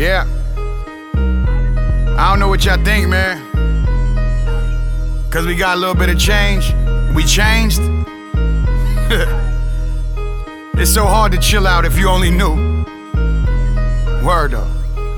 Yeah. I don't know what y'all think, man. Cause we got a little bit of change. We changed. It's so hard to chill out if you only knew. Word up.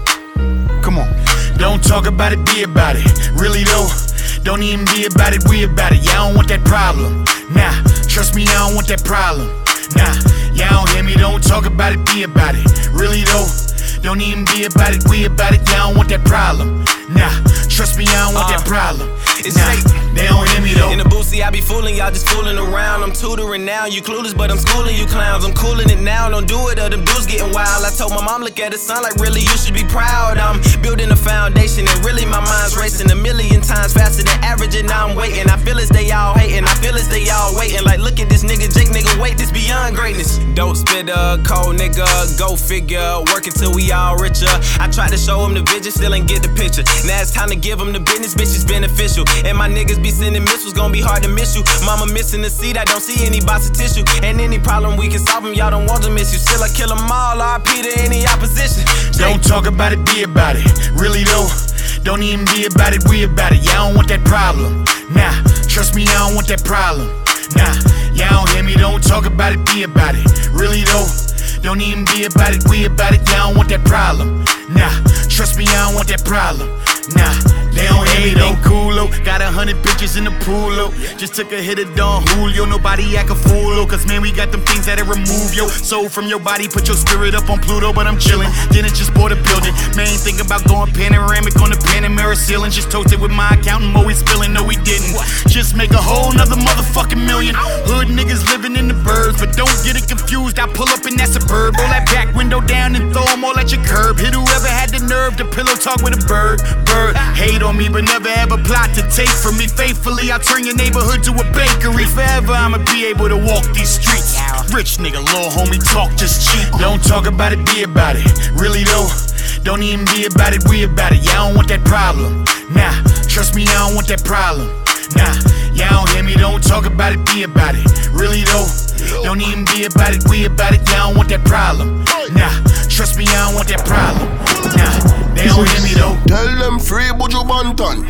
Come on. Don't talk about it, be about it. Really though, don't even be about it, we about it. Yeah, I don't want that problem. Nah, trust me, I don't want that problem. Nah, yeah, don't hear me, don't talk about it, be about it. Really though, don't even be about it, we about it. Yeah, I don't want that problem. Nah, trust me, I don't want that problem. It's nah, they don't hear me though. In the booth, I be fooling y'all, just fooling around. I'm tutoring now, you clueless, but I'm schooling you clowns. I'm cooling it now, don't do it or them dudes getting wild. I told my mom, look at it, son, like really you should be proud. I'm building a foundation and really my mind's racing a million times faster than average and now I'm waiting. I feel as they all hating, I feel as they all waiting. Like look at this nigga, Jake nigga, wait, this beyond greatness. Dope spitter, cold nigga, go figure, work until we all richer. I tried to show him the vision, still ain't get the picture. Now it's time to give him the business, bitch, it's beneficial. And my niggas be sending missiles, gonna be hard to miss you. Mama missing the seed, I don't see any box of tissue. And any problem we can solve them, y'all don't want to miss you. Still I kill them all, RP to any opposition. Don't talk about it, be about it. Really though, don't even be about it, we about it. Yeah, I don't want that problem. Nah, trust me, I don't want that problem. Nah, yeah, don't hear me, don't talk about it, be about it. Really though, don't even be about it, we about it. Yeah, I don't want that problem. Nah, trust me, I don't want that problem. Nah, they don't hear me though. Coolo, got 100 bitches in the pool, just took a hit of Don Julio. Nobody act a fool, cause man, we got them things that'll remove your soul from your body. Put your spirit up on Pluto, but I'm chillin'. Didn't just bought a building. Man, ain't thinking about going panoramic on the Panamera ceiling. Just toasted with my accountant, always spilling. No, we didn't. Just make a whole nother motherfucking million. Hood niggas living in the burbs, but don't get it confused. I pull up in that suburb, roll that back window down and throw them all at your curb. Hit whoever had the nerve to pillow talk with a bird. Hate on me, but never ever plot to take from me. Faithfully, I'll turn your neighborhood to a bakery. Forever, I'ma be able to walk these streets. Rich nigga, little homie, talk just cheap. Don't talk about it, be about it. Really though, don't even be about it, we about it. Yeah, I don't want that problem. Nah, trust me, I don't want that problem. Nah, yeah, don't hear me, don't talk about it, be about it. Really though, don't even be about it, we about it. Yeah, I don't want that problem. Nah, trust me, I don't want that problem. Nah, they don't hear me though. Tell them free Buju Banton.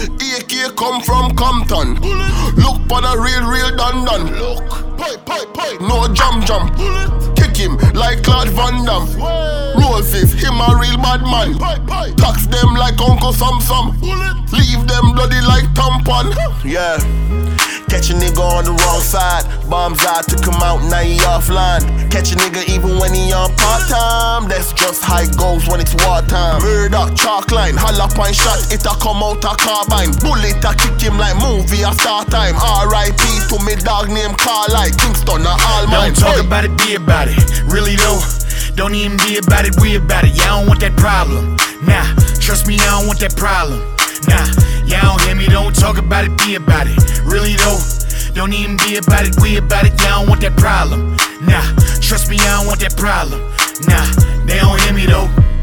AK come from Compton. Look for the real Dun. Look, no jump. Kick him like Claude Van Damme. Roll fifth, him a real bad man. Tax them like Uncle Sam. Leave them bloody like tampon. Yeah. Catch a nigga on the wrong side. Bombs out, took him out, now he offline. Catch a nigga even when he on part-time. That's just how it goes when it's wartime. Murder, chalk line, holla pine shot. It a come out a carbine. Bullet a kick him like movie a start time. R.I.P. to me dog named Carlisle. Kingston a all mine. Don't talk about it, be about it. Really though, don't even be about it, we about it. Yeah, I don't want that problem. Nah, trust me, I don't want that problem. Nah, yeah, don't hear me, don't talk about it, be about it. Really though, don't even be about it, we about it. Yeah, I don't want that problem. Nah, trust me, I don't want that problem. Nah, they don't hear me though.